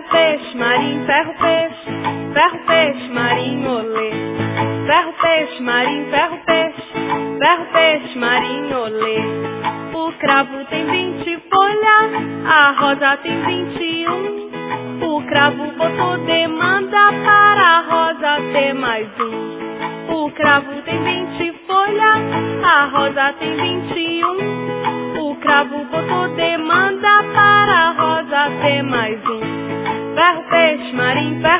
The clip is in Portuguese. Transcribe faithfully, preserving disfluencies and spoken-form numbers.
peixe, marim, ferro, peixe. Ferro, peixe, marim, olê. Ferro, peixe, marim, ferro, peixe. Ferro, peixe, marim, olê. O cravo tem vinte folhas, a rosa tem vinte e um. O cravo botou demanda para a rosa ter mais um. O cravo tem vinte folhas, a rosa tem vinte e um. O cravo botou demanda para a rosa ter mais um. Ferro, peixe, marim, ferro.